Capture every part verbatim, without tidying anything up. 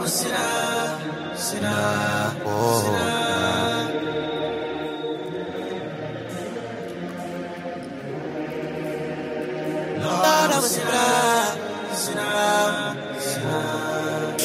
a sinner, sinner, oh. sinner. Lord, I'm a sinner, sinner, sinner.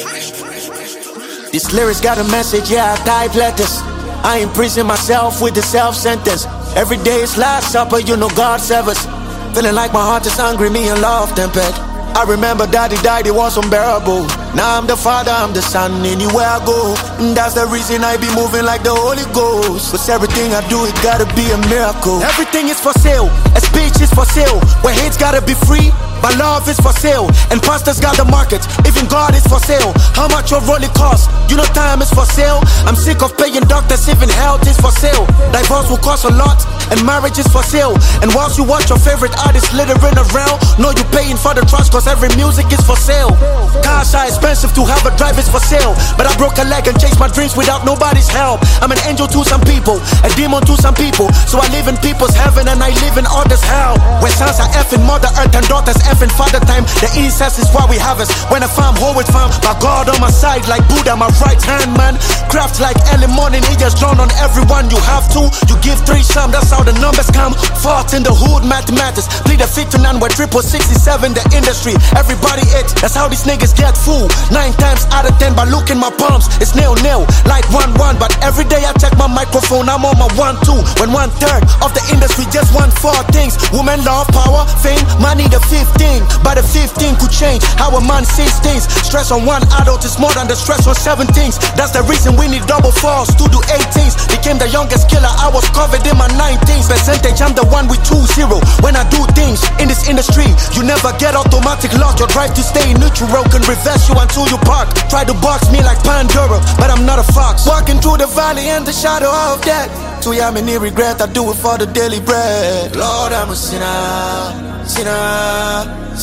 This lyrics got a message, yeah, I type letters. I imprison myself with the self-sentence. Every day is last supper, you know God severs. Feeling like my heart is hungry, me and love tempered. I remember daddy died, it was unbearable. Now I'm the father, I'm the son, anywhere I go. And that's the reason I be moving like the Holy Ghost. Cause everything I do, it gotta be a miracle. Everything is for sale, a speech is for sale. Where hate's gotta be free, but love is for sale. And pastors got the market, even God is for sale. How much your roll it cost? You know time is for sale. I'm sick of paying doctors, even health is for sale. Divorce will cost a lot, and marriage is for sale. And whilst you watch your favorite artist littering around, know you paying for the trust, cause every music is for sale. Cars are expensive, to have a drive is for sale. But I broke a leg and chased my dreams without nobody's help. I'm an angel to some people, a demon to some people. So I live in people's heaven and I live in others' hell. Where sons are effing Mother Earth and daughters effing Father Time. The incest is why we have us. When I farm, always farm. By God on my side, like Buddha, my right hand man. Craft like early morning, he just drawn on everyone. You have to, you give three some, that's how the numbers come. Fought in the hood, mathematics. Plead a fifth to none, where triple sixty-seven the industry. Everybody it, that's how these niggas get fooled. Nine times out of ten by looking my palms, it's nil nil, like one one. But every day I check my microphone, I'm on my one two. When one third of the industry just want four things: women, love, power, fame, money. The fifteen, but the fifteen could change how a man sees things. Stress on one adult is more than the stress on seventeens. That's the reason we need double fours to do eighteens. Became the youngest killer, I was covered in my nineteens. Percentage, I'm the one with two zero. When I do things in this industry, you never get automatic lock. Your drive to stay neutral can reverse you until you park. Try to box me like Pandora, but I'm not a fox. Walking through the valley and the shadow of death. Too yeah, many regret, I do it for the daily bread. Lord, I'm a sinner, sinner,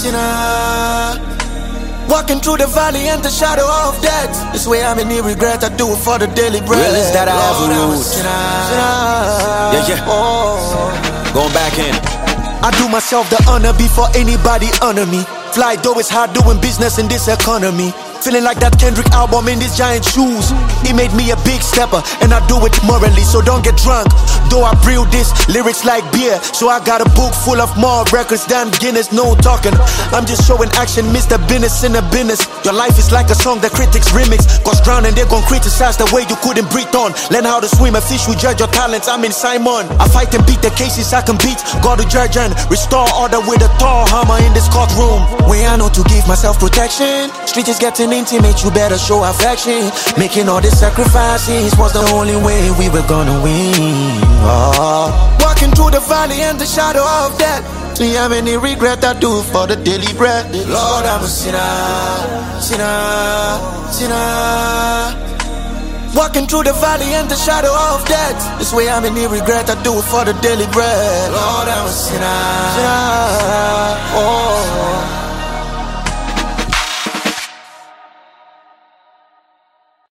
sinner. Walking through the valley and the shadow of death. This way I'm in need regret, I do it for the daily bread. Realest that I Lord, ever I'm a ruled. sinner, sinner. Yeah, yeah. Oh. Going back in. I do myself the honor before anybody honor me. Fly though it's hard doing business in this economy. Feeling like that Kendrick album in these giant shoes. He made me a big stepper, and I do it morally, so don't get drunk. Though I brew this lyrics like beer, so I got a book full of more records than Guinness. No talking, I'm just showing action, Mister Business in the business. Your life is like a song the critics remix. Cause drowning, they gon' criticize the way you couldn't breathe on. Learn how to swim, a fish will judge your talents. I'm in Simon. I fight and beat the cases I can beat. God to judge and restore order with a tall hammer in this courtroom. Way I know to give myself protection. Street is getting intimate, you better show affection. Making all these sacrifices was the only way we were gonna win. Oh. Walking through the valley and the shadow of death. Do you have any regret? I do for the daily bread. Lord, I'm a sinner, sinner, sinner. Walking through the valley and the shadow of death. This way I'm in need regret, I do it for the daily bread. Lord, I'm a sinner, sinner. Oh.